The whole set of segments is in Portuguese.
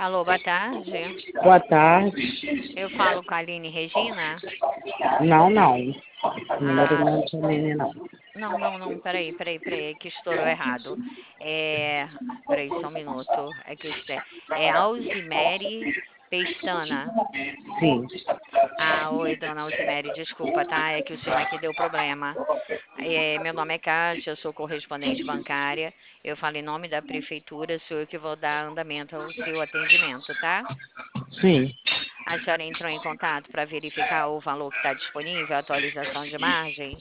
Alô, boa tarde. Boa tarde. Eu falo com a Aline Regina. Não, não. Número Ah, não é de Aline, não. não, peraí, que estourou errado. É, peraí, só um minuto. É Alzimere Pestana. Sim. Ah, oi, dona Alzimere, desculpa, tá? É que o sistema aqui deu problema. Meu nome é Kátia, eu sou correspondente bancária. Eu falo em nome da prefeitura, sou eu que vou dar andamento ao seu atendimento, tá? Sim. A senhora entrou em contato para verificar o valor que está disponível, a atualização de margem,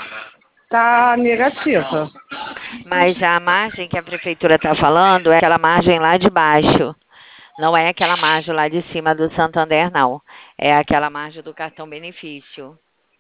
Tá negativa. mas a margem que a prefeitura está falando é aquela margem lá de baixo, não é aquela margem lá de cima do Santander, não. É aquela margem do cartão benefício.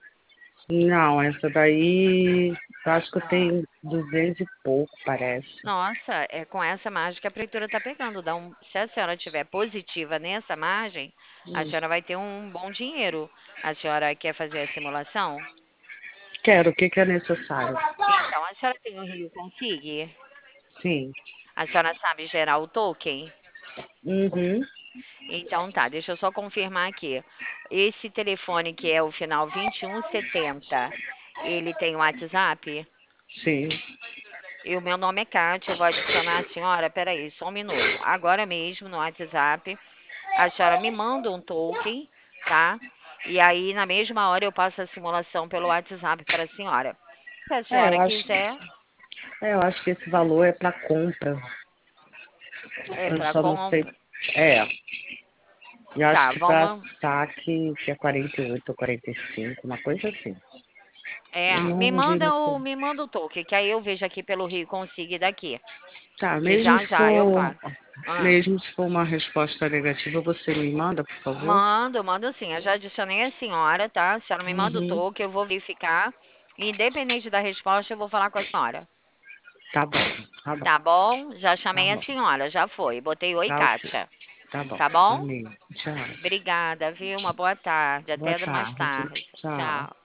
Não, essa daí, eu acho que eu Ah, tenho 200 e pouco, parece. nossa, é com essa margem que a prefeitura está pegando. Se a senhora tiver positiva nessa margem, a Hum. senhora vai ter um bom dinheiro. A senhora quer fazer a simulação? Quero, o que que é necessário? Então, a senhora tem o Rio Config? Sim. A senhora sabe gerar o token? Uhum. Então tá, deixa eu só confirmar aqui. Esse telefone que é o final 2170, ele tem WhatsApp? Sim. E o meu nome é Kátia, eu vou adicionar a senhora, peraí, só um minuto. Agora mesmo no WhatsApp, a senhora me manda um token, tá? E aí na mesma hora eu passo a simulação pelo WhatsApp para a senhora. Se a É, senhora quiser, eu acho que esse valor é para compra. é Eu para só não sei. compra. É, eu acho Tá, que para vamos. saque que é 48 ou 45, uma coisa assim. Eu É, não vi nesse. me manda o token, que aí eu vejo aqui pelo Rio Consigo daqui. Tá, E já já eu falo. Ah, mesmo se for uma resposta negativa, você me manda, por favor? mando sim. Eu já adicionei a senhora, tá? A senhora me manda o Uhum. token, eu vou verificar. Independente da resposta, eu vou falar com a senhora. Tá bom, tá bom, Tá bom? Já tá chamei a bom. senhora, já foi. Botei oi, Tá ok. Kátia. Tá bom. Tá bom? Amém. Tchau. Obrigada, viu? Uma boa tarde. Boa Até mais tarde. tarde. Tchau. Tchau.